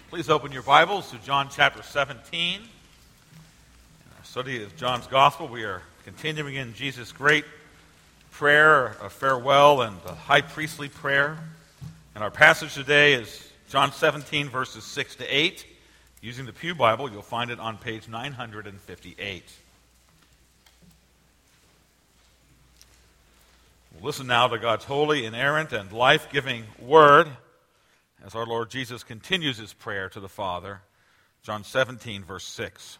Please open your Bibles to John chapter 17. In our study of John's Gospel, we are continuing in Jesus' great prayer of farewell and the high priestly prayer. And our passage today is John 17, verses 6 to 8. Using the Pew Bible, you'll find it on page 958. We'll listen now to God's holy, inerrant, and life-giving word as our Lord Jesus continues his prayer to the Father. John 17, verse 6.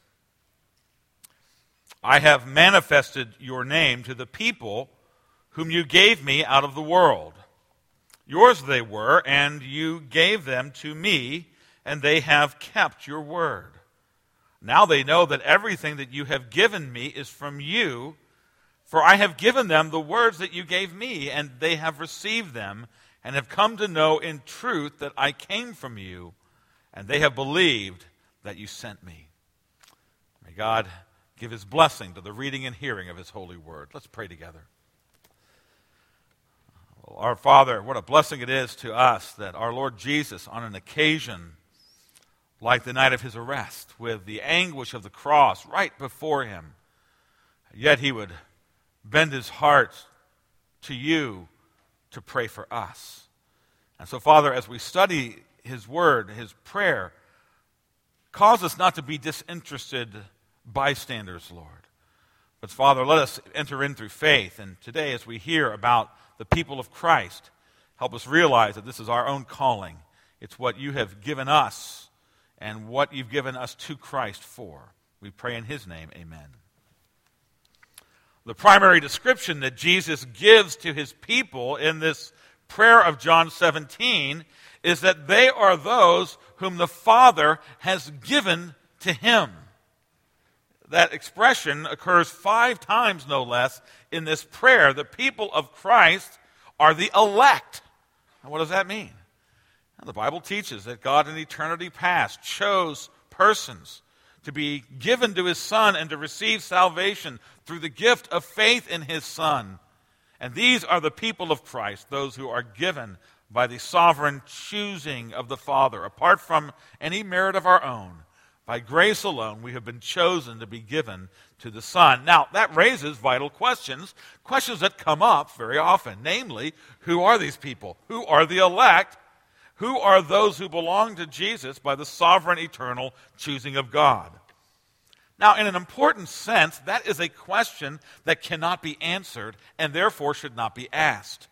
I have manifested your name to the people whom you gave me out of the world. Yours they were, and you gave them to me, and they have kept your word. Now they know that everything that you have given me is from you, for I have given them the words that you gave me, and they have received them, and have come to know in truth that I came from you, and they have believed that you sent me. May God give his blessing to the reading and hearing of his holy word. Let's pray together. Well, our Father, what a blessing it is to us that our Lord Jesus, on an occasion like the night of his arrest, with the anguish of the cross right before him, yet he would bend his heart to you to pray for us. And so, Father, as we study his word, his prayer, cause us not to be disinterested bystanders, Lord. But, Father, let us enter in through faith. And today, as we hear about the people of Christ, help us realize that this is our own calling. It's what you have given us and what you've given us to Christ for. We pray in his name, amen. The primary description that Jesus gives to his people in this prayer of John 17 is that they are those whom the Father has given to him. That expression occurs 5 times, no less, in this prayer. The people of Christ are the elect. Now, what does that mean? Now, the Bible teaches that God in eternity past chose persons to be given to his Son and to receive salvation through the gift of faith in his Son. And these are the people of Christ, those who are given by the sovereign choosing of the Father, apart from any merit of our own. By grace alone, we have been chosen to be given to the Son. Now, that raises vital questions that come up very often. Namely, who are these people? Who are the elect? Who are those who belong to Jesus by the sovereign, eternal choosing of God? Now, in an important sense, that is a question that cannot be answered and therefore should not be asked.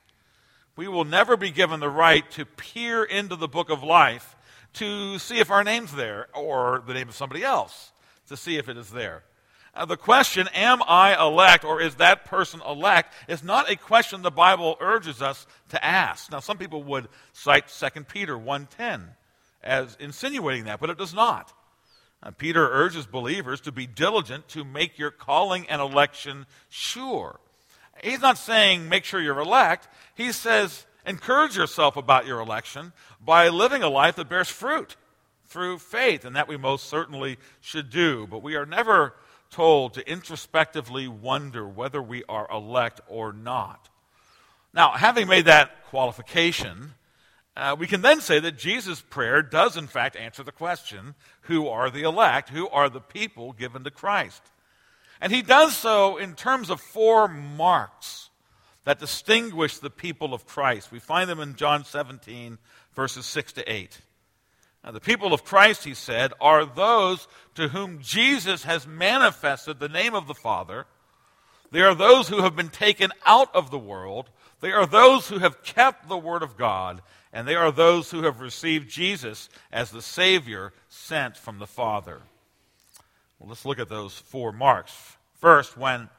We will never be given the right to peer into the book of life to see if our name's there or the name of somebody else, to see if it is there. The question, am I elect or is that person elect, is not a question the Bible urges us to ask. Now, some people would cite 2 Peter 1:10 as insinuating that, but it does not. Peter urges believers to be diligent to make your calling and election sure. He's not saying make sure you're elect. He says encourage yourself about your election by living a life that bears fruit through faith, and that we most certainly should do. But we are never told to introspectively wonder whether we are elect or not. Now, having made that qualification, we can then say that Jesus' prayer does in fact answer the question, who are the elect? Who are the people given to Christ? And he does so in terms of 4 marks that distinguish the people of Christ. We find them in John 17, verses 6 to 8. Now, the people of Christ, he said, are those to whom Jesus has manifested the name of the Father. They are those who have been taken out of the world. They are those who have kept the word of God. And they are those who have received Jesus as the Savior sent from the Father. Well, let's look at those 4 marks. First, when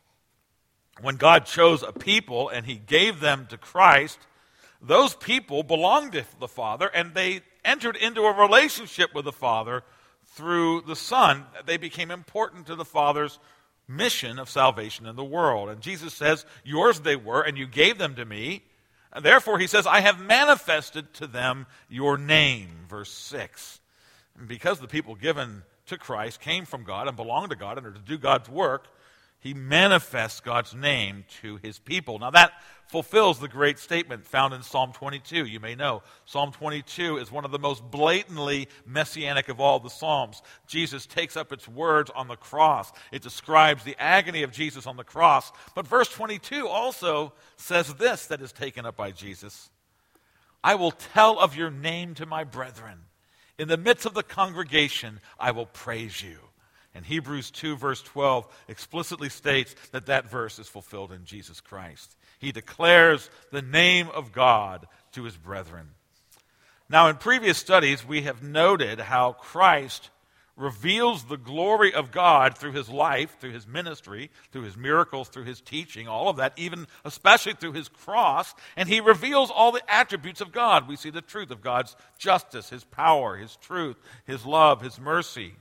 God chose a people and he gave them to Christ, those people belonged to the Father and they entered into a relationship with the Father through the Son. They became important to the Father's mission of salvation in the world. And Jesus says, yours they were and you gave them to me. And therefore, he says, I have manifested to them your name, verse 6. And because the people given to Christ came from God and belonged to God and are to do God's work, He manifests God's name to his people. Now that fulfills the great statement found in Psalm 22. You may know Psalm 22 is one of the most blatantly messianic of all the Psalms. Jesus takes up its words on the cross. It describes the agony of Jesus on the cross. But verse 22 also says this that is taken up by Jesus. I will tell of your name to my brethren. In the midst of the congregation, I will praise you. And Hebrews 2, verse 12, explicitly states that that verse is fulfilled in Jesus Christ. He declares the name of God to his brethren. Now, in previous studies, we have noted how Christ reveals the glory of God through his life, through his ministry, through his miracles, through his teaching, all of that, even especially through his cross. And he reveals all the attributes of God. We see the truth of God's justice, his power, his truth, his love, his mercy.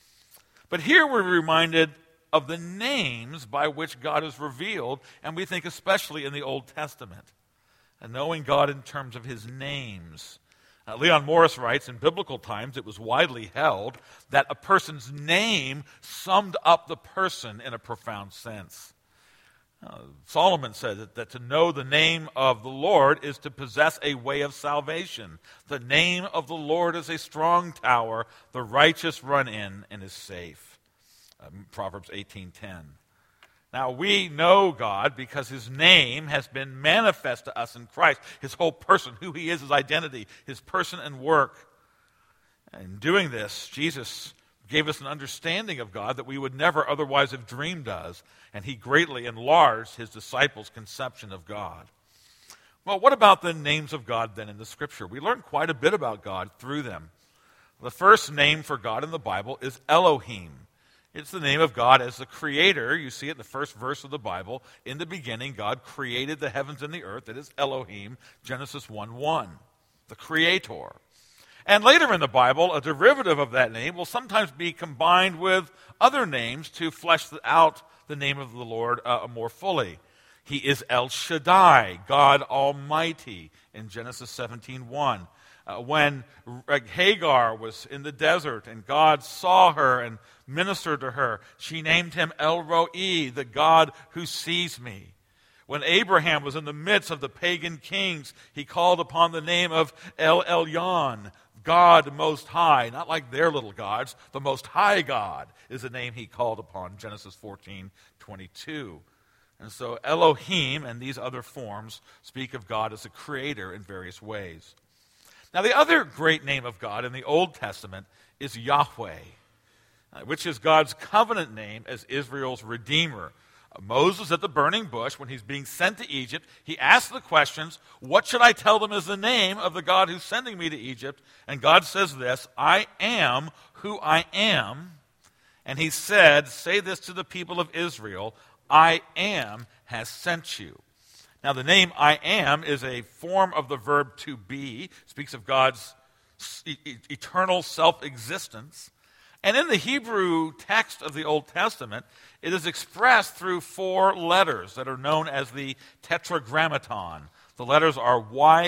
But here we're reminded of the names by which God is revealed, and we think especially in the Old Testament. And knowing God in terms of his names. Leon Morris writes, in biblical times it was widely held that a person's name summed up the person in a profound sense. Solomon said that to know the name of the Lord is to possess a way of salvation. The name of the Lord is a strong tower. The righteous run in and is safe. Proverbs 18:10. Now we know God because his name has been manifest to us in Christ. His whole person, who he is, his identity, his person and work. In doing this, Jesus gave us an understanding of God that we would never otherwise have dreamed of, and he greatly enlarged his disciples' conception of God. Well, what about the names of God then in the Scripture? We learn quite a bit about God through them. The first name for God in the Bible is Elohim. It's the name of God as the creator. You see it in the first verse of the Bible. In the beginning, God created the heavens and the earth. It is Elohim, Genesis 1:1, the creator. And later in the Bible, a derivative of that name will sometimes be combined with other names to flesh out the name of the Lord more fully. He is El Shaddai, God Almighty, in Genesis 17:1. When Hagar was in the desert and God saw her and ministered to her, she named him El Roi, the God who sees me. When Abraham was in the midst of the pagan kings, he called upon the name of El Elyon, God Most High, not like their little gods. The Most High God is the name he called upon, Genesis 14:22. And so Elohim and these other forms speak of God as a creator in various ways. Now the other great name of God in the Old Testament is Yahweh, which is God's covenant name as Israel's Redeemer. Moses at the burning bush, when he's being sent to Egypt, he asked the questions, what should I tell them is the name of the God who's sending me to Egypt? And God says this, I am who I am. And he said, say this to the people of Israel, I am has sent you. Now the name I am is a form of the verb to be, speaks of God's eternal self-existence. And in the Hebrew text of the Old Testament, it is expressed through 4 letters that are known as the Tetragrammaton. The letters are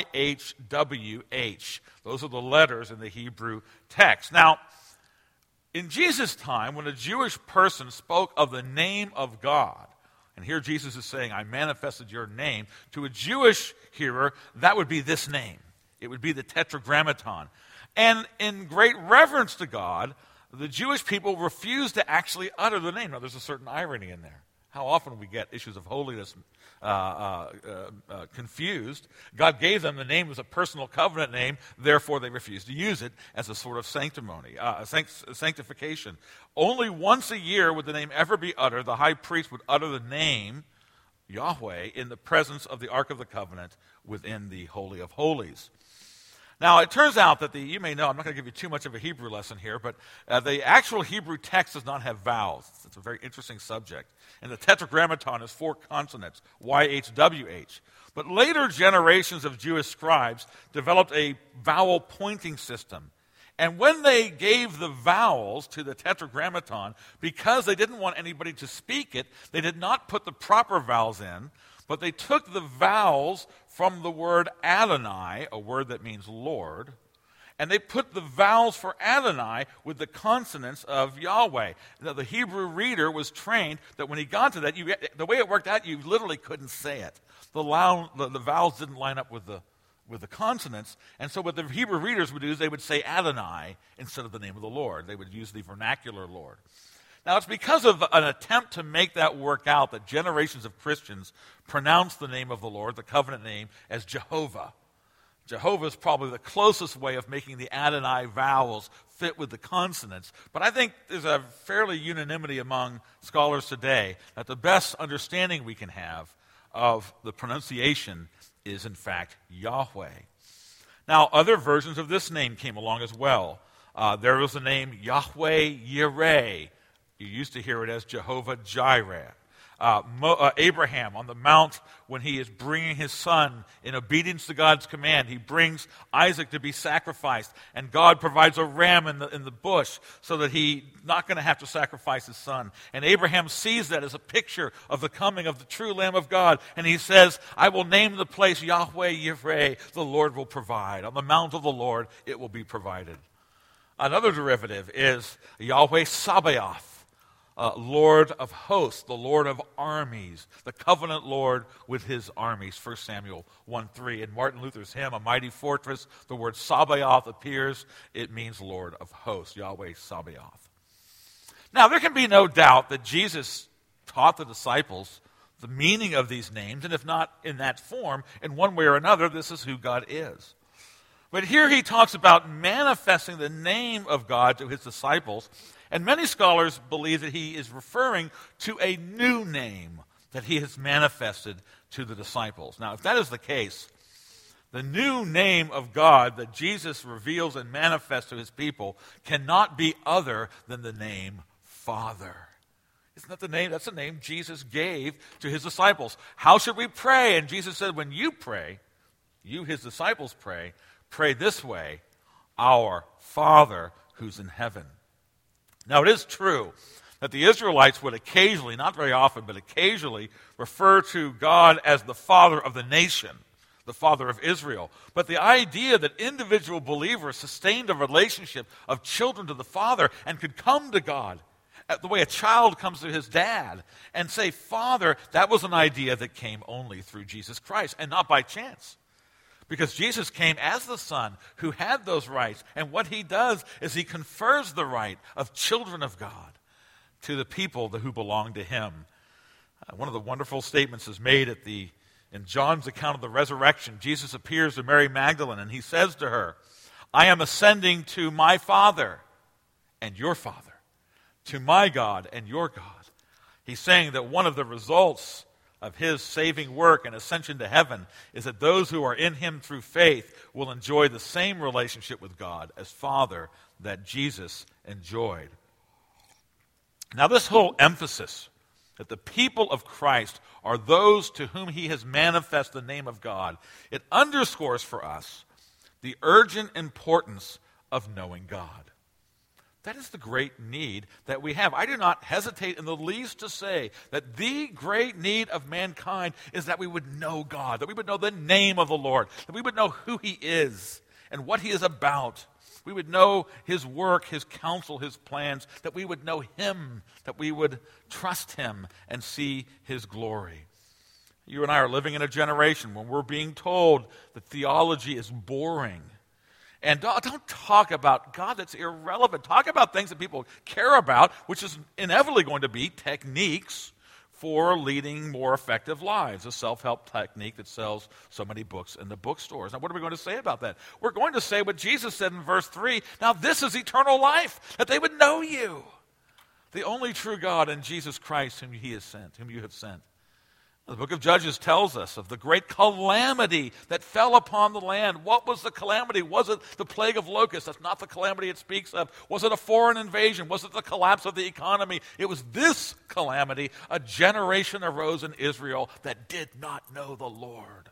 YHWH. Those are the letters in the Hebrew text. Now, in Jesus' time, when a Jewish person spoke of the name of God, and here Jesus is saying, I manifested your name, to a Jewish hearer, that would be this name. It would be the Tetragrammaton. And in great reverence to God, the Jewish people refused to actually utter the name. Now, there's a certain irony in there. How often we get issues of holiness confused. God gave them the name as a personal covenant name, therefore they refused to use it as a sort of sanctification. Only once a year would the name ever be uttered. The high priest would utter the name, Yahweh, in the presence of the Ark of the Covenant within the Holy of Holies. Now, it turns out that you may know, I'm not going to give you too much of a Hebrew lesson here, but the actual Hebrew text does not have vowels. It's a very interesting subject. And the Tetragrammaton is 4 consonants, YHWH. But later generations of Jewish scribes developed a vowel pointing system. And when they gave the vowels to the Tetragrammaton, because they didn't want anybody to speak it, they did not put the proper vowels in, but they took the vowels from the word Adonai, a word that means Lord, and they put the vowels for Adonai with the consonants of Yahweh. Now, the Hebrew reader was trained that when he got to that, the way it worked out, you literally couldn't say it. The vowels didn't line up with the consonants, and so what the Hebrew readers would do is they would say Adonai instead of the name of the Lord. They would use the vernacular Lord. Now, it's because of an attempt to make that work out that generations of Christians pronounce the name of the Lord, the covenant name, as Jehovah. Jehovah is probably the closest way of making the Adonai vowels fit with the consonants. But I think there's a fairly unanimity among scholars today that the best understanding we can have of the pronunciation is, in fact, Yahweh. Now, other versions of this name came along as well. There was the name Yahweh Yireh. You used to hear it as Jehovah Jireh. Abraham on the mount, when he is bringing his son in obedience to God's command, he brings Isaac to be sacrificed, and God provides a ram in the bush so that he's not going to have to sacrifice his son. And Abraham sees that as a picture of the coming of the true Lamb of God, and he says, I will name the place Yahweh Yireh, the Lord will provide. On the mount of the Lord it will be provided. Another derivative is Yahweh Sabaoth. Lord of hosts, the Lord of armies, the covenant Lord with his armies, 1 Samuel 1:3. In Martin Luther's hymn, A Mighty Fortress, the word Sabaoth appears. It means Lord of hosts, Yahweh Sabaoth. Now, there can be no doubt that Jesus taught the disciples the meaning of these names, and if not in that form, in one way or another, this is who God is. But here he talks about manifesting the name of God to his disciples. And many scholars believe that he is referring to a new name that he has manifested to the disciples. Now, if that is the case, the new name of God that Jesus reveals and manifests to his people cannot be other than the name Father. Isn't that the name? That's the name Jesus gave to his disciples. How should we pray? And Jesus said, when you pray, you, his disciples, pray this way, Our Father who's in heaven. Now, it is true that the Israelites would occasionally, not very often, but occasionally refer to God as the Father of the nation, the Father of Israel. But the idea that individual believers sustained a relationship of children to the Father and could come to God the way a child comes to his dad and say, Father, that was an idea that came only through Jesus Christ and not by chance. Because Jesus came as the Son who had those rights. And what he does is he confers the right of children of God to the people who belong to him. One of the wonderful statements is made in John's account of the resurrection. Jesus appears to Mary Magdalene and he says to her, I am ascending to my Father and your Father, to my God and your God. He's saying that one of the results of his saving work and ascension to heaven is that those who are in him through faith will enjoy the same relationship with God as Father that Jesus enjoyed. Now, this whole emphasis that the people of Christ are those to whom he has manifested the name of God, it underscores for us the urgent importance of knowing God. That is the great need that we have. I do not hesitate in the least to say that the great need of mankind is that we would know God, that we would know the name of the Lord, that we would know who he is and what he is about. We would know his work, his counsel, his plans, that we would know him, that we would trust him and see his glory. You and I are living in a generation when we're being told that theology is boring. And don't talk about God that's irrelevant. Talk about things that people care about, which is inevitably going to be techniques for leading more effective lives, a self-help technique that sells so many books in the bookstores. Now, what are we going to say about that? We're going to say what Jesus said in verse 3, now this is eternal life, that they would know you, the only true God, and Jesus Christ whom he has sent, whom you have sent. The book of Judges tells us of the great calamity that fell upon the land. What was the calamity? Was it the plague of locusts? That's not the calamity it speaks of. Was it a foreign invasion? Was it the collapse of the economy? It was this calamity. A generation arose in Israel that did not know the Lord.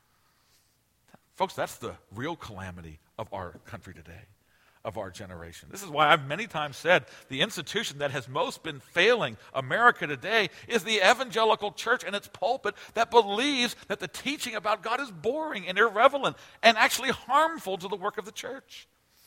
Folks, that's the real calamity of our country today, of our generation. This is why I've many times said the institution that has most been failing America today is the evangelical church and its pulpit that believes that the teaching about God is boring and irrelevant and actually harmful to the work of the church.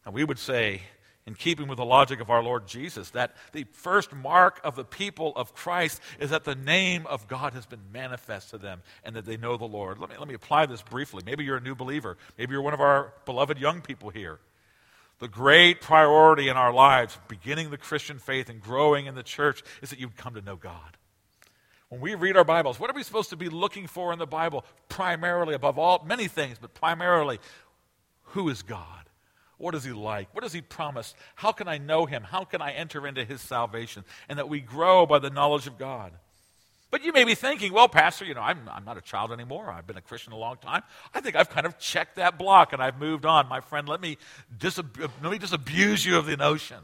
And we would say, in keeping with the logic of our Lord Jesus, that the first mark of the people of Christ is that the name of God has been manifest to them and that they know the Lord. Let me apply this briefly. Maybe you're a new believer. Maybe you're one of our beloved young people here. The great priority in our lives, beginning the Christian faith and growing in the church, is that you come to know God. When we read our Bibles, what are we supposed to be looking for in the Bible? Primarily, above all, many things, but primarily, who is God? What is he like? What does he promise? How can I know him? How can I enter into his salvation? And that we grow by the knowledge of God. But you may be thinking, well, Pastor, I'm not a child anymore. I've been a Christian a long time. I think I've kind of checked that block and I've moved on. My friend, let me disabuse you of the notion.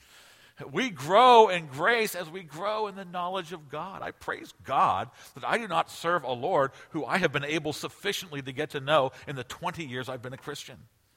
We grow in grace as we grow in the knowledge of God. I praise God that I do not serve a Lord who I have been able sufficiently to get to know in the 20 years I've been a Christian.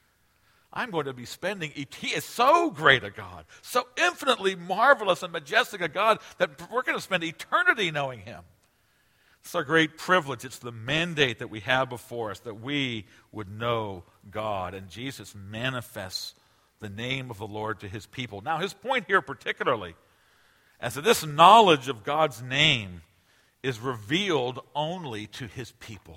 I'm going to be spending, he is so great a God, so infinitely marvelous and majestic a God that we're going to spend eternity knowing him. It's our great privilege. It's the mandate that we have before us that we would know God. And Jesus manifests the name of the Lord to his people. Now, his point here particularly, as that this knowledge of God's name is revealed only to his people.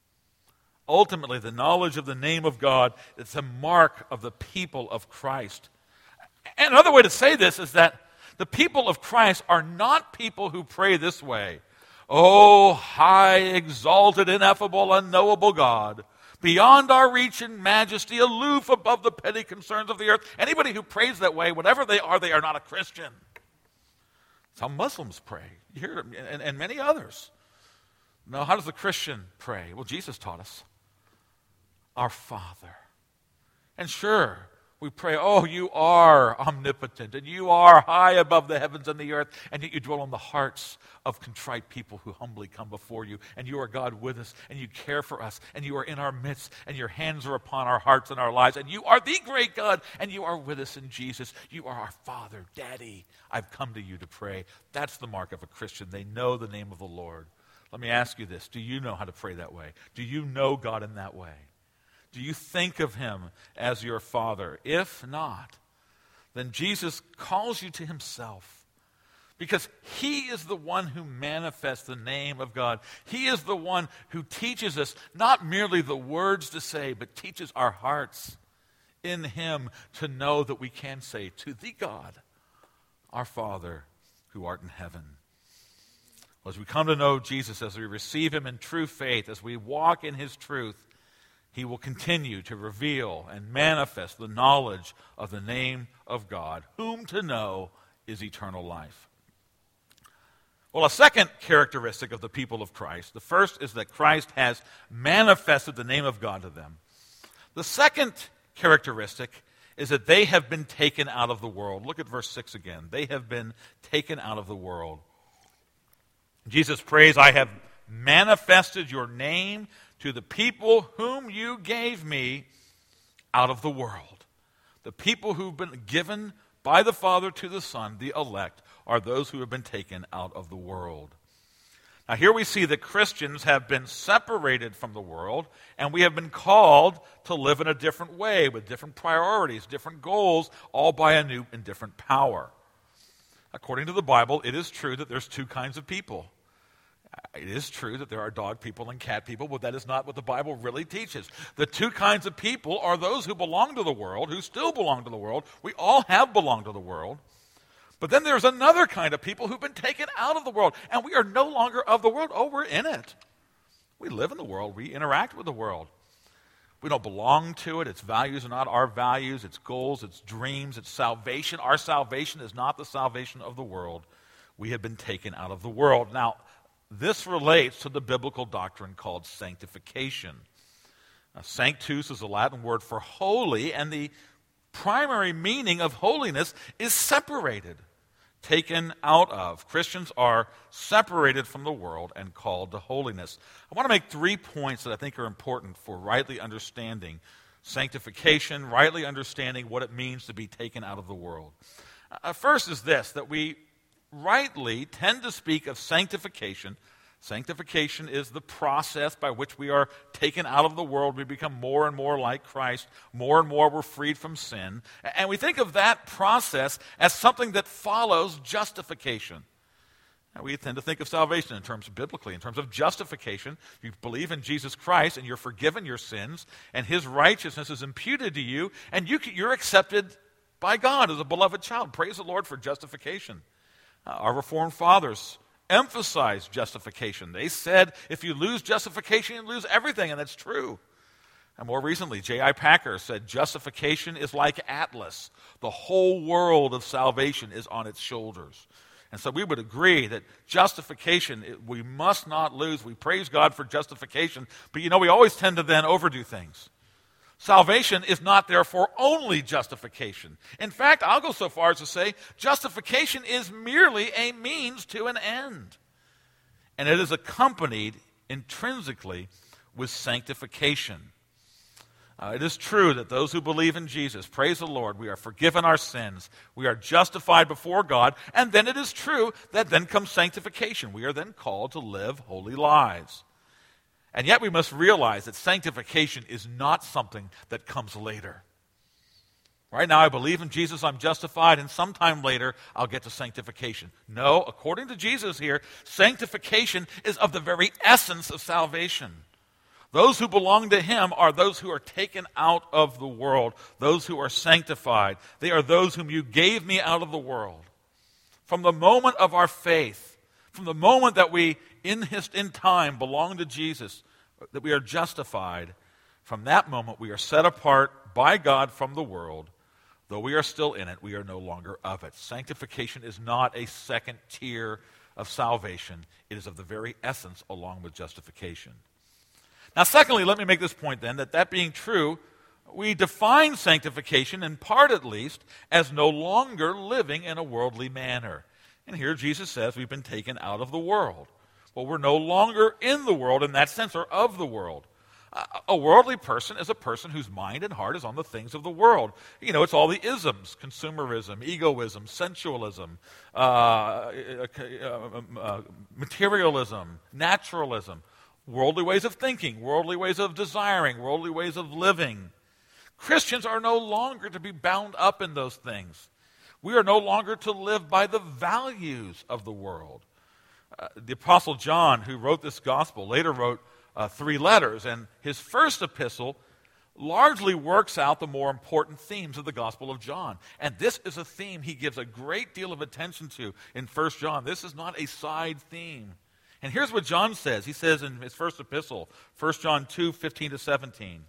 Ultimately, the knowledge of the name of God is a mark of the people of Christ. And another way to say this is that the people of Christ are not people who pray this way. Oh, high, exalted, ineffable, unknowable God, beyond our reach in majesty, aloof above the petty concerns of the earth. Anybody who prays that way, whatever they are not a Christian. That's how Muslims pray. You hear it, and many others. Now, how does the Christian pray? Well, Jesus taught us. Our Father. And sure, we pray, oh, you are omnipotent, and you are high above the heavens and the earth, and yet you dwell in the hearts of contrite people who humbly come before you, and you are God with us, and you care for us, and you are in our midst, and your hands are upon our hearts and our lives, and you are the great God, and you are with us in Jesus. You are our Father, Daddy. I've come to you to pray. That's the mark of a Christian. They know the name of the Lord. Let me ask you this. Do you know how to pray that way? Do you know God in that way? Do you think of him as your Father? If not, then Jesus calls you to himself because he is the one who manifests the name of God. He is the one who teaches us not merely the words to say, but teaches our hearts in him to know that we can say to the God, our Father who art in heaven. Well, as we come to know Jesus, as we receive him in true faith, as we walk in his truth, he will continue to reveal and manifest the knowledge of the name of God, whom to know is eternal life. Well, a second characteristic of the people of Christ, the first is that Christ has manifested the name of God to them. The second characteristic is that they have been taken out of the world. Look at verse 6 again. They have been taken out of the world. Jesus prays, I have manifested your name to the people whom you gave me out of the world. The people who've been given by the Father to the Son, the elect, are those who have been taken out of the world. Now here we see that Christians have been separated from the world, and we have been called to live in a different way, with different priorities, different goals, all by a new and different power. According to the Bible, it is true that there's two kinds of people. It is true that there are dog people and cat people, but that is not what the Bible really teaches. The two kinds of people are those who belong to the world, who still belong to the world. We all have belonged to the world. But then there's another kind of people who've been taken out of the world, and we are no longer of the world. Oh, we're in it. We live in the world. We interact with the world. We don't belong to it. Its values are not our values. Its goals, its dreams, its salvation. Our salvation is not the salvation of the world. We have been taken out of the world. Now, this relates to the biblical doctrine called sanctification. Now, sanctus is a Latin word for holy, and the primary meaning of holiness is separated, taken out of. Christians are separated from the world and called to holiness. I want to make 3 points that I think are important for rightly understanding sanctification, rightly understanding what it means to be taken out of the world. First is this, that we rightly tend to speak of sanctification Sanctification is the process by which we are taken out of the world. We become more and more like Christ. More and more we're freed from sin. And we think of that process as something that follows justification. And we tend to think of salvation in terms of biblically, in terms of justification. You believe in Jesus Christ and you're forgiven your sins and his righteousness is imputed to you and you're accepted by God as a beloved child. Praise the Lord for justification. Our Reformed fathers emphasized justification. They said if you lose justification, you lose everything, and that's true. And more recently, J.I. Packer said justification is like Atlas. The whole world of salvation is on its shoulders. And so we would agree that justification, we must not lose. We praise God for justification, but we always tend to then overdo things. Salvation is not therefore only justification. In fact, I'll go so far as to say justification is merely a means to an end. And it is accompanied intrinsically with sanctification. It is true that those who believe in Jesus, praise the Lord, we are forgiven our sins, we are justified before God, and then it is true that then comes sanctification. We are then called to live holy lives. And yet we must realize that sanctification is not something that comes later. Right now I believe in Jesus, I'm justified, and sometime later I'll get to sanctification. No, according to Jesus here, sanctification is of the very essence of salvation. Those who belong to him are those who are taken out of the world, those who are sanctified. They are those whom you gave me out of the world. From the moment of our faith, from the moment that we in time belong to Jesus, that we are justified, from that moment we are set apart by God from the world. Though we are still in it, we are no longer of it. Sanctification is not a second tier of salvation. It is of the very essence along with justification. Now, secondly, let me make this point then, that being true, we define sanctification, in part at least, as no longer living in a worldly manner. And here Jesus says we've been taken out of the world. Well, we're no longer in the world in that sense, or of the world. A worldly person is a person whose mind and heart is on the things of the world. It's all the isms: consumerism, egoism, sensualism, materialism, naturalism, worldly ways of thinking, worldly ways of desiring, worldly ways of living. Christians are no longer to be bound up in those things. We are no longer to live by the values of the world. The Apostle John, who wrote this gospel, later wrote 3 letters, and his first epistle largely works out the more important themes of the Gospel of John. And this is a theme he gives a great deal of attention to in 1 John. This is not a side theme. And here's what John says. He says in his first epistle, 1 John 2:15-17,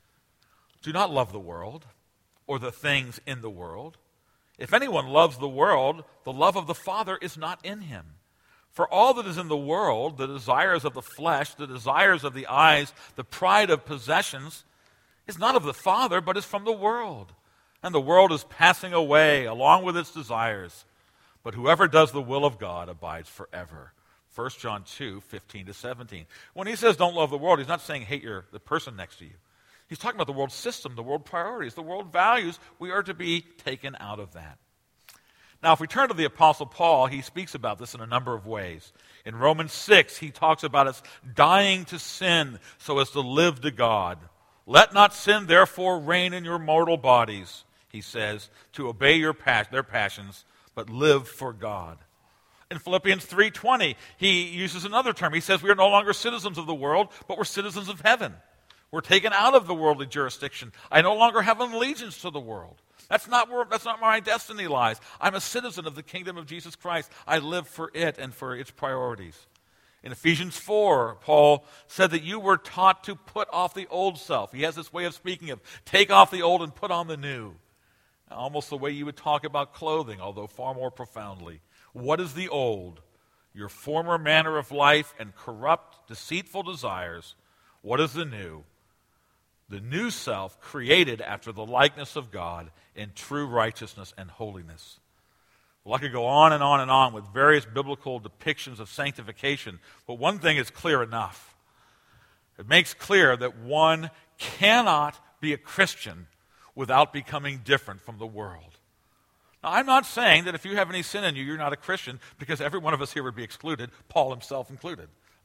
"Do not love the world or the things in the world. If anyone loves the world, the love of the Father is not in him. For all that is in the world, the desires of the flesh, the desires of the eyes, the pride of possessions, is not of the Father, but is from the world. And the world is passing away along with its desires. But whoever does the will of God abides forever." 1 John 2:15-17. When he says don't love the world, he's not saying hate the person next to you. He's talking about the world system, the world priorities, the world values. We are to be taken out of that. Now, if we turn to the Apostle Paul, he speaks about this in a number of ways. In Romans 6, he talks about us dying to sin so as to live to God. "Let not sin, therefore, reign in your mortal bodies," he says, "to obey their passions, but live for God." In Philippians 3:20, he uses another term. He says we are no longer citizens of the world, but we're citizens of heaven. We're taken out of the worldly jurisdiction. I no longer have an allegiance to the world. That's not where my destiny lies. I'm a citizen of the kingdom of Jesus Christ. I live for it and for its priorities. In Ephesians 4, Paul said that you were taught to put off the old self. He has this way of speaking of take off the old and put on the new. Almost the way you would talk about clothing, although far more profoundly. What is the old? Your former manner of life and corrupt, deceitful desires. What is the new? The new self created after the likeness of God in true righteousness and holiness. Well, I could go on and on and on with various biblical depictions of sanctification, but one thing is clear enough. It makes clear that one cannot be a Christian without becoming different from the world. Now, I'm not saying that if you have any sin in you, you're not a Christian, because every one of us here would be excluded, Paul himself included.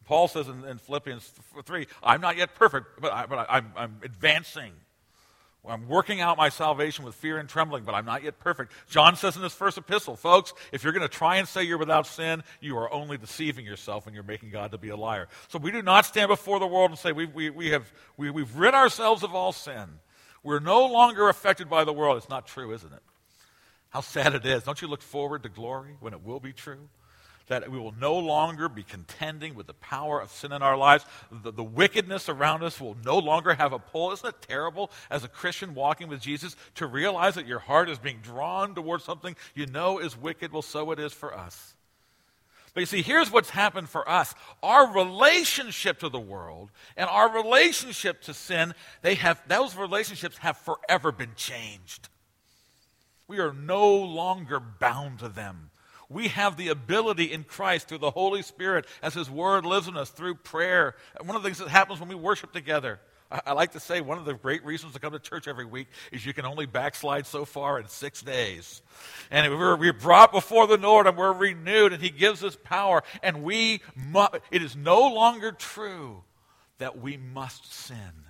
Paul says in Philippians 3, I'm not yet perfect, but I'm advancing. I'm working out my salvation with fear and trembling, but I'm not yet perfect. John says in his first epistle, folks, if you're going to try and say you're without sin, you are only deceiving yourself and you're making God to be a liar. So we do not stand before the world and say we've rid ourselves of all sin. We're no longer affected by the world. It's not true, isn't it? How sad it is. Don't you look forward to glory when it will be true? That we will no longer be contending with the power of sin in our lives. The wickedness around us will no longer have a pull. Isn't it terrible as a Christian walking with Jesus to realize that your heart is being drawn towards something you know is wicked? Well, so it is for us. But you see, here's what's happened for us. Our relationship to the world and our relationship to sin, those relationships have forever been changed. We are no longer bound to them. We have the ability in Christ through the Holy Spirit as His Word lives in us through prayer. One of the things that happens when we worship together, I like to say one of the great reasons to come to church every week is you can only backslide so far in 6 days. And we're brought before the Lord and we're renewed and He gives us power. And it is no longer true that we must sin.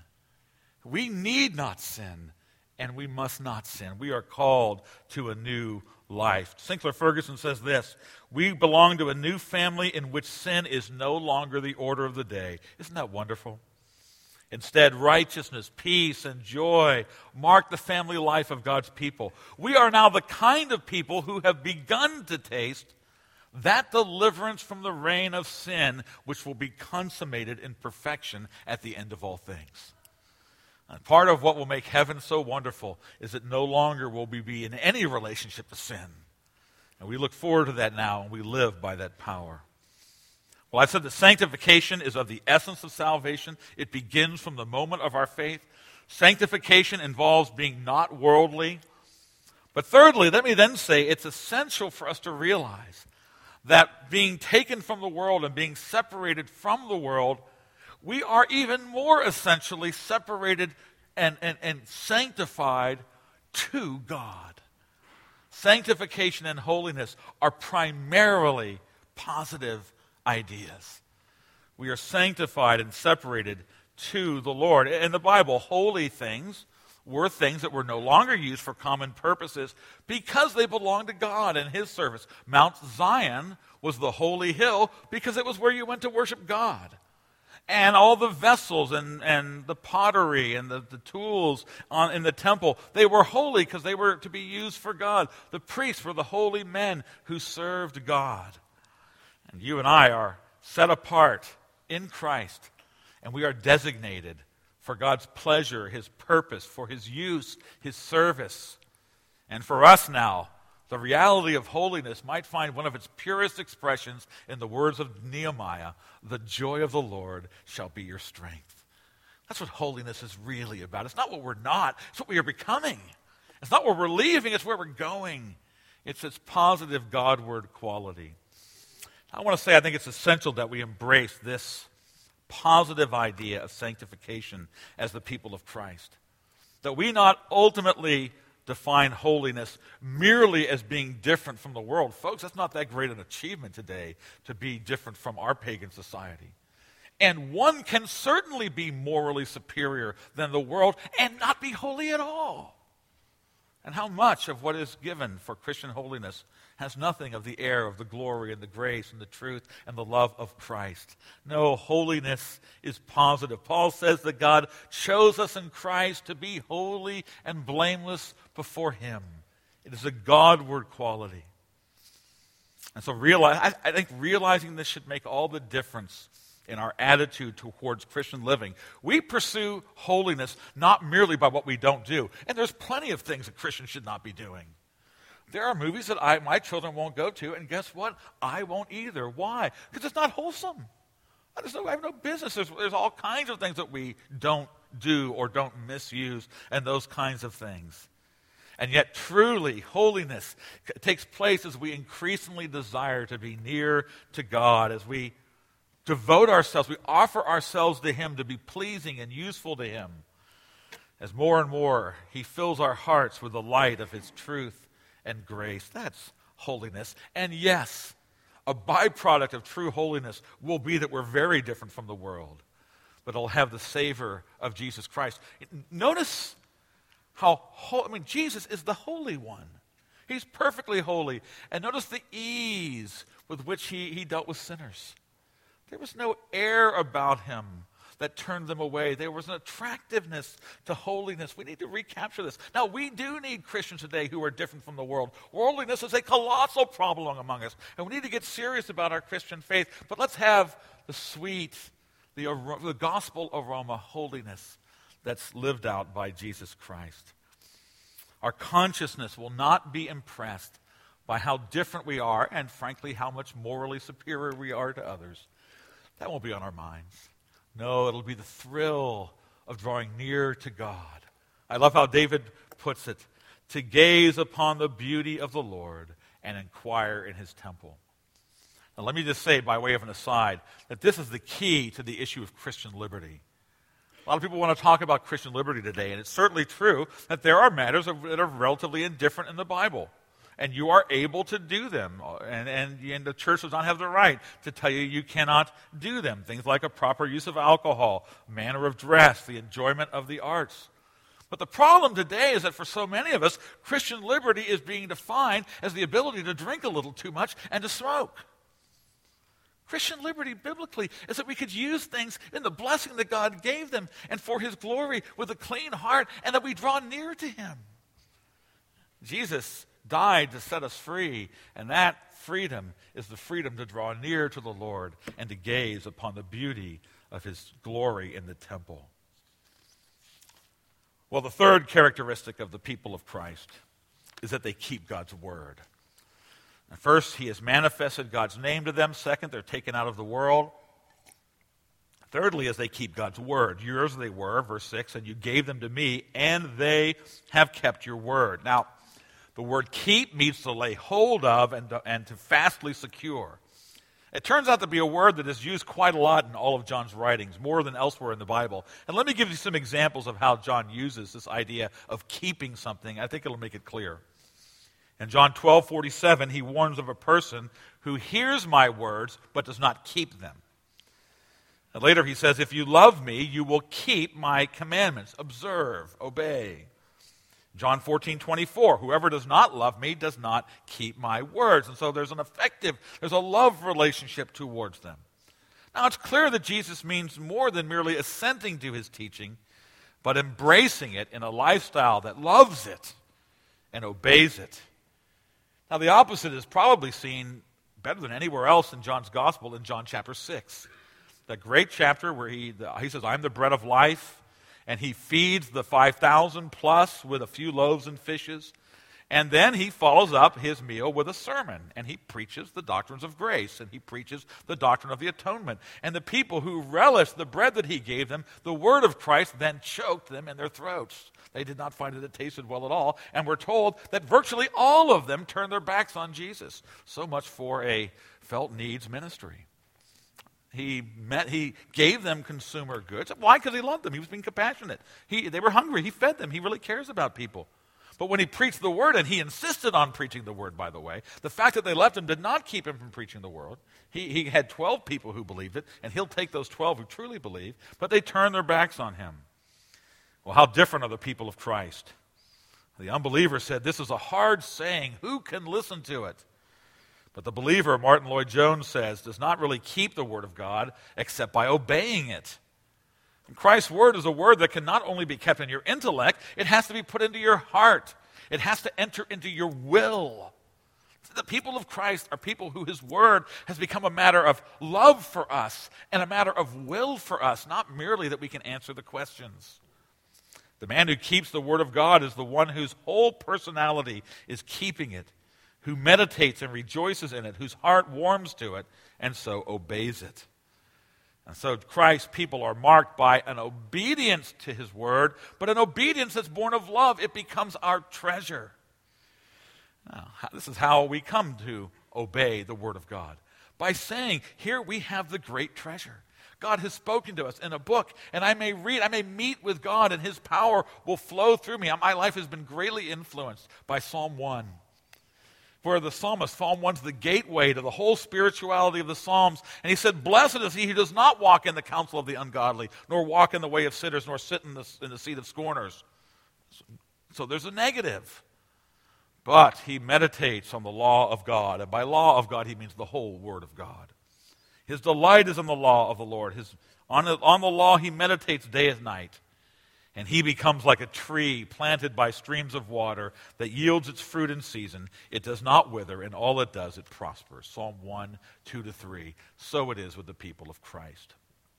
We need not sin and we must not sin. We are called to a new life. Sinclair Ferguson says this, we belong to a new family in which sin is no longer the order of the day. Isn't that wonderful? Instead, righteousness, peace, and joy mark the family life of God's people. We are now the kind of people who have begun to taste that deliverance from the reign of sin which will be consummated in perfection at the end of all things. And part of what will make heaven so wonderful is that no longer will we be in any relationship to sin. And we look forward to that now, and we live by that power. Well, I've said that sanctification is of the essence of salvation. It begins from the moment of our faith. Sanctification involves being not worldly. But thirdly, let me then say it's essential for us to realize that being taken from the world and being separated from the world, we are even more essentially separated and sanctified to God. Sanctification and holiness are primarily positive ideas. We are sanctified and separated to the Lord. In the Bible, holy things were things that were no longer used for common purposes because they belonged to God and His service. Mount Zion was the holy hill because it was where you went to worship God. And all the vessels and the pottery and the tools in the temple, they were holy because they were to be used for God. The priests were the holy men who served God. And you and I are set apart in Christ, and we are designated for God's pleasure, His purpose, for His use, His service. And for us now, the reality of holiness might find one of its purest expressions in the words of Nehemiah, the joy of the Lord shall be your strength. That's what holiness is really about. It's not what we're not, it's what we are becoming. It's not where we're leaving, it's where we're going. It's its positive Godward quality. I want to say I think it's essential that we embrace this positive idea of sanctification as the people of Christ. That we not ultimately define holiness merely as being different from the world. Folks, that's not that great an achievement today to be different from our pagan society. And one can certainly be morally superior than the world and not be holy at all. And how much of what is given for Christian holiness has nothing of the air of the glory and the grace and the truth and the love of Christ. No, holiness is positive. Paul says that God chose us in Christ to be holy and blameless before Him. It is a Godward quality. And so I think realizing this should make all the difference in our attitude towards Christian living. We pursue holiness not merely by what we don't do. And there's plenty of things that Christians should not be doing. There are movies that my children won't go to, and guess what? I won't either. Why? Because it's not wholesome. I have no business. There's all kinds of things that we don't do or don't misuse, and those kinds of things. And yet, truly, holiness takes place as we increasingly desire to be near to God, as we devote ourselves, we offer ourselves to Him to be pleasing and useful to Him. As more and more He fills our hearts with the light of His truth and grace. That's holiness. And yes, A byproduct of true holiness will be that we're very different from the world, but it'll have the savor of Jesus Christ. Notice how Jesus is the Holy One. He's perfectly holy. And notice the ease with which he dealt with sinners. There was no air about him that turned them away. There was an attractiveness to holiness. We need to recapture this. Now, we do need Christians today who are different from the world. Worldliness is a colossal problem among us, and we need to get serious about our Christian faith. But let's have the sweet, the gospel aroma holiness that's lived out by Jesus Christ. Our consciousness will not be impressed by how different we are and, frankly, how much morally superior we are to others. That won't be on our minds. No, it'll be the thrill of drawing near to God. I love how David puts it, to gaze upon the beauty of the Lord and inquire in his temple. Now, let me just say, by way of an aside, that this is the key to the issue of Christian liberty. A lot of people want to talk about Christian liberty today, and it's certainly true that there are matters that are relatively indifferent in the Bible. And you are able to do them. And the church does not have the right to tell you you cannot do them. Things like a proper use of alcohol, manner of dress, the enjoyment of the arts. But the problem today is that for so many of us, Christian liberty is being defined as the ability to drink a little too much and to smoke. Christian liberty, biblically, is that we could use things in the blessing that God gave them and for his glory with a clean heart, and that we draw near to him. Jesus died to set us free, and that freedom is the freedom to draw near to the Lord and to gaze upon the beauty of his glory in the temple. Well, the third characteristic of the people of Christ is that they keep God's word. First, he has manifested God's name to them. Second, they're taken out of the world. Thirdly, as they keep God's word. Yours they were, verse 6, and you gave them to me, and they have kept your word. Now, the word keep means to lay hold of and to fastly secure. It turns out to be a word that is used quite a lot in all of John's writings, more than elsewhere in the Bible. And let me give you some examples of how John uses this idea of keeping something. I think it'll make it clear. In John 12:47, he warns of a person who hears my words but does not keep them. And later he says, if you love me, you will keep my commandments. Observe, obey. John 14:24, whoever does not love me does not keep my words. And so there's a love relationship towards them. Now it's clear that Jesus means more than merely assenting to his teaching, but embracing it in a lifestyle that loves it and obeys it. Now the opposite is probably seen better than anywhere else in John's gospel in John chapter 6. That great chapter where he says, I'm the bread of life. And he feeds the 5,000 plus with a few loaves and fishes. And then he follows up his meal with a sermon. And he preaches the doctrines of grace. And he preaches the doctrine of the atonement. And the people who relished the bread that he gave them, the word of Christ then choked them in their throats. They did not find that it tasted well at all. And we're told that virtually all of them turned their backs on Jesus. So much for a felt needs ministry. He gave them consumer goods. Why? Because he loved them. He was being compassionate. They were hungry. He fed them. He really cares about people. But when he preached the word, and he insisted on preaching the word, by the way, the fact that they left him did not keep him from preaching the word. He had 12 people who believed it, and he'll take those 12 who truly believe, but they turned their backs on him. Well, how different are the people of Christ? The unbeliever said, this is a hard saying. Who can listen to it? But the believer, Martin Lloyd-Jones says, does not really keep the word of God except by obeying it. And Christ's word is a word that can not only be kept in your intellect, it has to be put into your heart. It has to enter into your will. The people of Christ are people who his word has become a matter of love for us and a matter of will for us, not merely that we can answer the questions. The man who keeps the word of God is the one whose whole personality is keeping it, who meditates and rejoices in it, whose heart warms to it, and so obeys it. And so Christ's people are marked by an obedience to his word, but an obedience that's born of love. It becomes our treasure. Now, this is how we come to obey the word of God. By saying, here we have the great treasure. God has spoken to us in a book, and I may meet with God, and his power will flow through me. My life has been greatly influenced by Psalm 1. for the psalmist, Psalm 1 is the gateway to the whole spirituality of the Psalms. And he said, "Blessed is he who does not walk in the counsel of the ungodly, nor walk in the way of sinners, nor sit in the seat of scorners." So there's a negative. But he meditates on the law of God. And by law of God, he means the whole Word of God. His delight is in the law of the Lord. On the law, he meditates day and night. And he becomes like a tree planted by streams of water that yields its fruit in season. It does not wither, and all it does, it prospers. Psalm 1, 2-3. So it is with the people of Christ.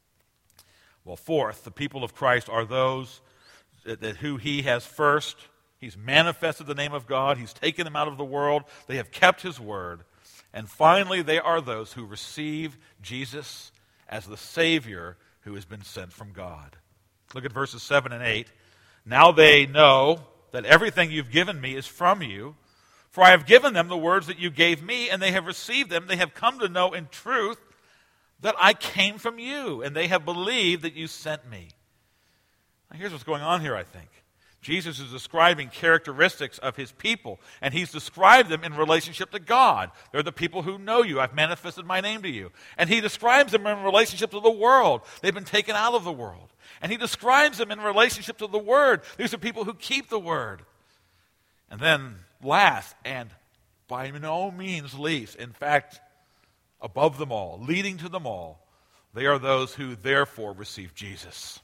Well, fourth, the people of Christ are those that who he has first. He's manifested the name of God. He's taken them out of the world. They have kept his word. And finally, they are those who receive Jesus as the Savior who has been sent from God. Look at verses 7 and 8. "Now they know that everything you've given me is from you, for I have given them the words that you gave me, and they have received them. They have come to know in truth that I came from you, and they have believed that you sent me." Now here's what's going on here, I think. Jesus is describing characteristics of his people, and he's described them in relationship to God. They're the people who know you. I've manifested my name to you. And he describes them in relationship to the world. They've been taken out of the world. And he describes them in relationship to the Word. These are people who keep the Word. And then last, and by no means least, in fact, above them all, leading to them all, they are those who therefore receive Jesus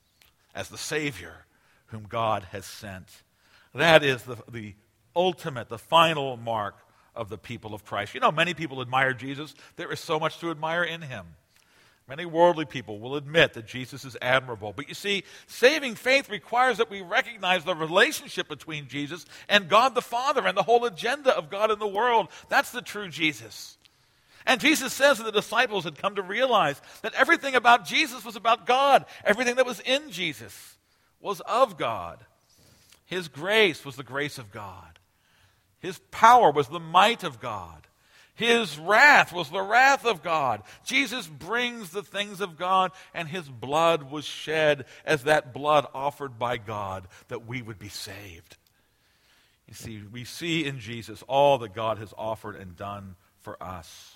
as the Savior whom God has sent. That is the ultimate, the final mark of the people of Christ. You know, many people admire Jesus. There is so much to admire in him. Many worldly people will admit that Jesus is admirable. But you see, saving faith requires that we recognize the relationship between Jesus and God the Father and the whole agenda of God in the world. That's the true Jesus. And Jesus says that the disciples had come to realize that everything about Jesus was about God. Everything that was in Jesus was of God. His grace was the grace of God. His power was the might of God. His wrath was the wrath of God. Jesus brings the things of God, and his blood was shed as that blood offered by God that we would be saved. You see, we see in Jesus all that God has offered and done for us.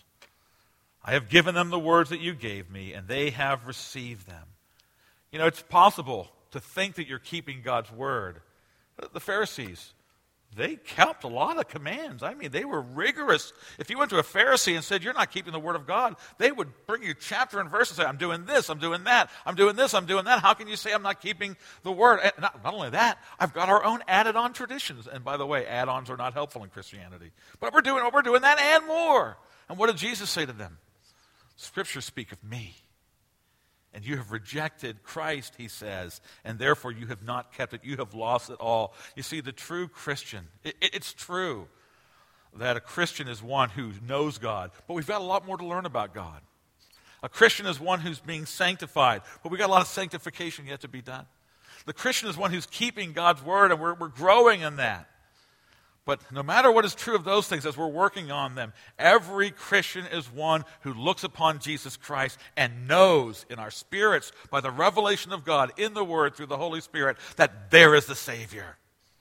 "I have given them the words that you gave me, and they have received them." You know, it's possible to think that you're keeping God's word. The Pharisees, they kept a lot of commands. I mean, they were rigorous. If you went to a Pharisee and said, "You're not keeping the word of God," they would bring you chapter and verse and say, "I'm doing this, I'm doing that, I'm doing this, I'm doing that. How can you say I'm not keeping the word?" And not only that, I've got our own added-on traditions. And by the way, add-ons are not helpful in Christianity. But we're doing that and more. And what did Jesus say to them? "Scriptures speak of me. And you have rejected Christ," he says, "and therefore you have not kept it. You have lost it all." You see, the true Christian, it's true that a Christian is one who knows God, but we've got a lot more to learn about God. A Christian is one who's being sanctified, but we've got a lot of sanctification yet to be done. The Christian is one who's keeping God's word, and we're growing in that. But no matter what is true of those things as we're working on them, every Christian is one who looks upon Jesus Christ and knows in our spirits, by the revelation of God in the Word through the Holy Spirit, that there is the Savior.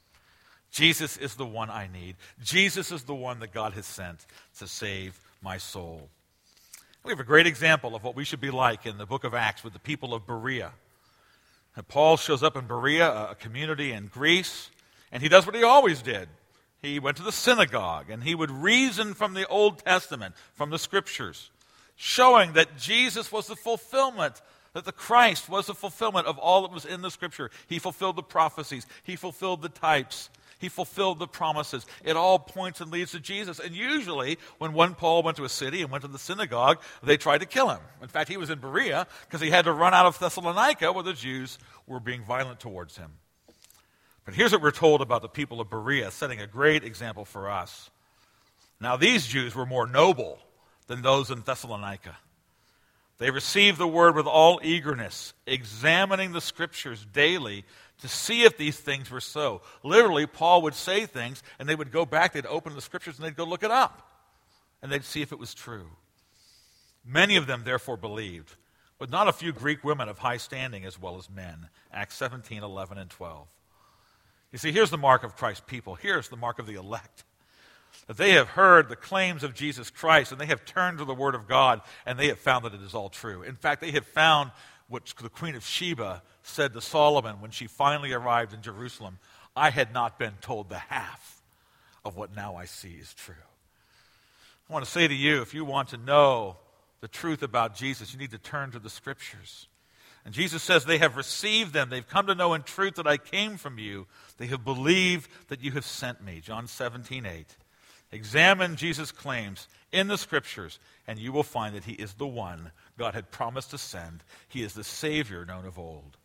Jesus is the one I need. Jesus is the one that God has sent to save my soul. We have a great example of what we should be like in the book of Acts with the people of Berea. And Paul shows up in Berea, a community in Greece, and he does what he always did. He went to the synagogue, and he would reason from the Old Testament, from the Scriptures, showing that Jesus was the fulfillment, that the Christ was the fulfillment of all that was in the Scripture. He fulfilled the prophecies. He fulfilled the types. He fulfilled the promises. It all points and leads to Jesus. And usually, when Paul went to a city and went to the synagogue, they tried to kill him. In fact, he was in Berea because he had to run out of Thessalonica where the Jews were being violent towards him. But here's what we're told about the people of Berea, setting a great example for us. Now, these Jews were more noble than those in Thessalonica. They received the word with all eagerness, examining the Scriptures daily to see if these things were so. Literally, Paul would say things, and they would go back, they'd open the Scriptures, and they'd go look it up. And they'd see if it was true. Many of them, therefore, believed, but not a few Greek women of high standing as well as men. Acts 17, 11, and 12. You see, here's the mark of Christ's people. Here's the mark of the elect. That they have heard the claims of Jesus Christ, and they have turned to the Word of God, and they have found that it is all true. In fact, they have found what the Queen of Sheba said to Solomon when she finally arrived in Jerusalem: I had not been told the half of what now I see is true. I want to say to you, if you want to know the truth about Jesus, you need to turn to the Scriptures. And Jesus says they have received them. They've come to know in truth that I came from you. They have believed that you have sent me. John 17:8. Examine Jesus' claims in the Scriptures, and you will find that he is the one God had promised to send. He is the Savior known of old.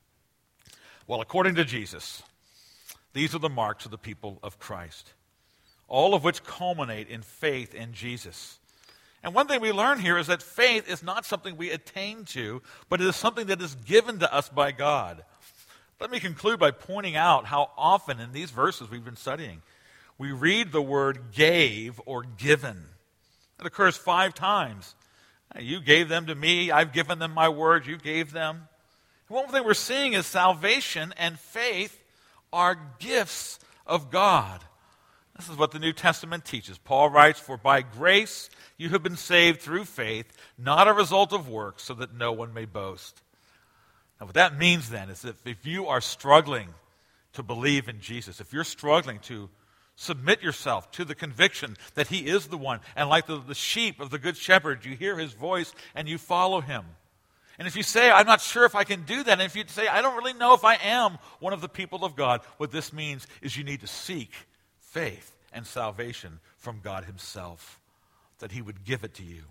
Well, according to Jesus, these are the marks of the people of Christ, all of which culminate in faith in Jesus. And one thing we learn here is that faith is not something we attain to, but it is something that is given to us by God. Let me conclude by pointing out how often in these verses we've been studying, we read the word gave or given. It occurs 5 times. You gave them to me, I've given them my word, you gave them. And one thing we're seeing is salvation and faith are gifts of God. This is what the New Testament teaches. Paul writes, "For by grace you have been saved through faith, not a result of works, so that no one may boast." Now what that means then is that if you are struggling to believe in Jesus, if you're struggling to submit yourself to the conviction that he is the one, and like the sheep of the Good Shepherd, you hear his voice and you follow him. And if you say, I'm not sure if I can do that, and if you say, I don't really know if I am one of the people of God, what this means is you need to seek faith and salvation from God himself, that he would give it to you.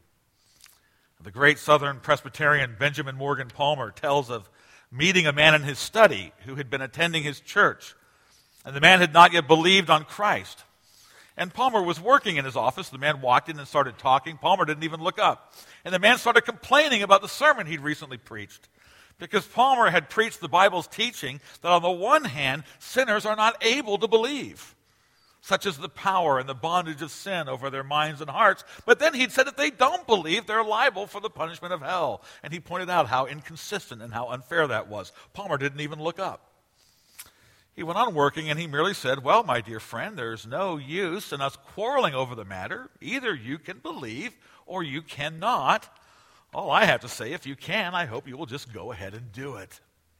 The great Southern Presbyterian Benjamin Morgan Palmer tells of meeting a man in his study who had been attending his church, and the man had not yet believed on Christ. And Palmer was working in his office. The man walked in and started talking. Palmer didn't even look up. And the man started complaining about the sermon he'd recently preached, because Palmer had preached the Bible's teaching that on the one hand, sinners are not able to believe, such as the power and the bondage of sin over their minds and hearts. But then he'd said if they don't believe, they're liable for the punishment of hell. And he pointed out how inconsistent and how unfair that was. Palmer didn't even look up. He went on working, and he merely said, well, my dear friend, there's no use in us quarreling over the matter. Either you can believe or you cannot. All I have to say, if you can, I hope you will just go ahead and do it.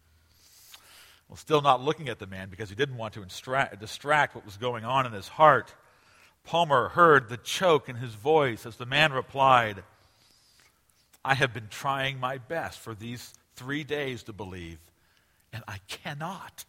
Well, still not looking at the man because he didn't want to distract what was going on in his heart, Palmer heard the choke in his voice as the man replied, I have been trying my best for these 3 days to believe, and I cannot.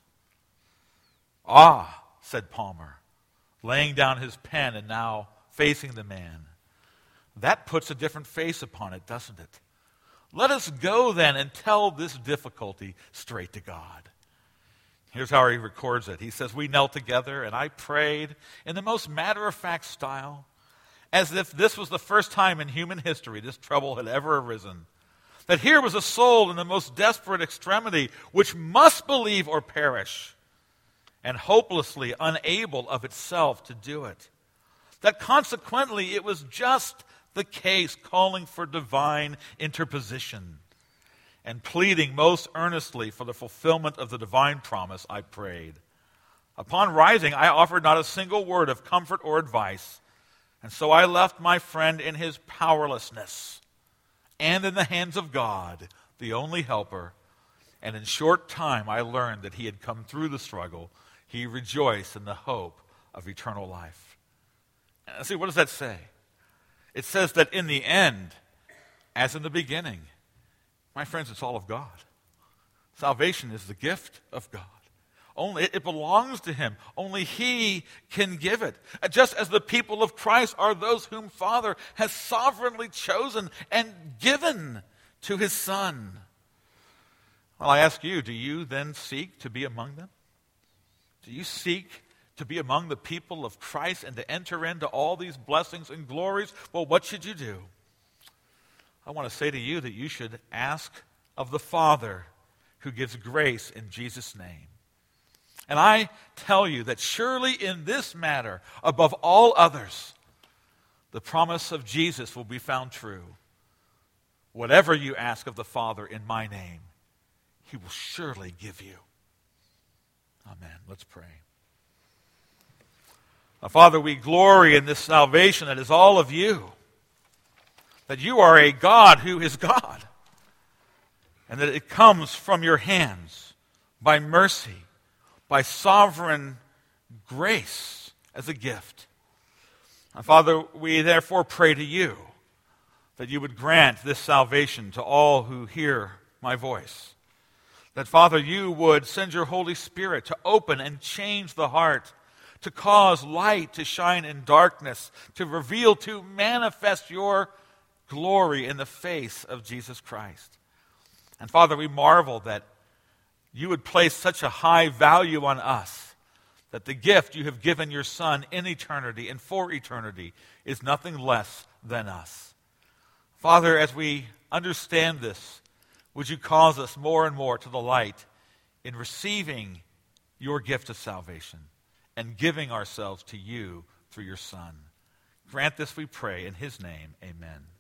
Ah, said Palmer, laying down his pen and now facing the man. That puts a different face upon it, doesn't it? Let us go then and tell this difficulty straight to God. Here's how he records it. He says, we knelt together and I prayed in the most matter-of-fact style, as if this was the first time in human history this trouble had ever arisen. That here was a soul in the most desperate extremity which must believe or perish, and hopelessly unable of itself to do it. That consequently it was just the case calling for divine interposition. And pleading most earnestly for the fulfillment of the divine promise, I prayed. Upon rising, I offered not a single word of comfort or advice, and so I left my friend in his powerlessness and in the hands of God, the only helper. And in short time, I learned that he had come through the struggle. He rejoiced in the hope of eternal life. And see, what does that say? It says that in the end, as in the beginning, my friends, it's all of God. Salvation is the gift of God. Only it belongs to him. Only he can give it. Just as the people of Christ are those whom Father has sovereignly chosen and given to his Son. Well, I ask you, do you then seek to be among them? Do you seek to be among the people of Christ and to enter into all these blessings and glories? Well, what should you do? I want to say to you that you should ask of the Father who gives grace in Jesus' name. And I tell you that surely in this matter, above all others, the promise of Jesus will be found true. Whatever you ask of the Father in my name, he will surely give you. Amen. Let's pray. Father, we glory in this salvation that is all of you, that you are a God who is God, and that it comes from your hands by mercy, by sovereign grace as a gift. And Father, we therefore pray to you that you would grant this salvation to all who hear my voice. That, Father, you would send your Holy Spirit to open and change the heart, to cause light to shine in darkness, to reveal, to manifest your glory in the face of Jesus Christ. And Father, we marvel that you would place such a high value on us, that the gift you have given your Son in eternity and for eternity is nothing less than us. Father, as we understand this, would you cause us more and more to delight in receiving your gift of salvation and giving ourselves to you through your Son. Grant this, we pray, in his name, amen.